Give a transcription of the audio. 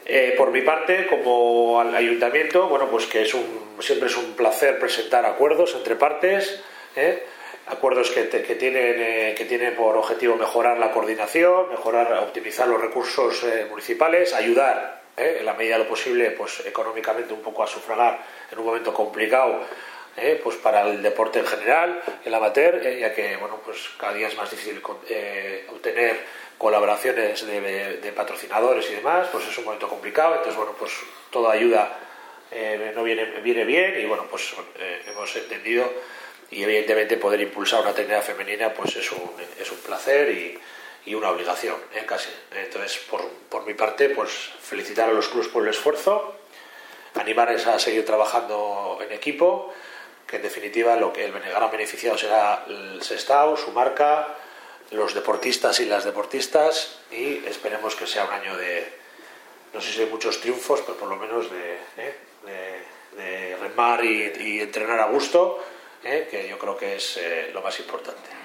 Por mi parte, como al ayuntamiento, bueno, pues que siempre es un placer presentar acuerdos entre partes, acuerdos que tienen por objetivo mejorar la coordinación, optimizar los recursos municipales, ayudar, en la medida de lo posible, pues económicamente un poco a sufragar en un momento complicado, pues para el deporte en general, el amateur, ya que bueno, pues cada día es más difícil obtener colaboraciones de patrocinadores y demás, pues es un momento complicado. Entonces bueno, pues toda ayuda no viene bien, y bueno, pues hemos entendido, y evidentemente poder impulsar una tecnología femenina pues es un placer y una obligación, casi. Entonces por mi parte, pues felicitar a los clubes por el esfuerzo, animarles a seguir trabajando en equipo, que en definitiva el gran beneficiado será el Sestao, su marca, los deportistas y las deportistas, y esperemos que sea un año de, no sé si de muchos triunfos, pero por lo menos de remar y entrenar a gusto, que yo creo que es lo más importante.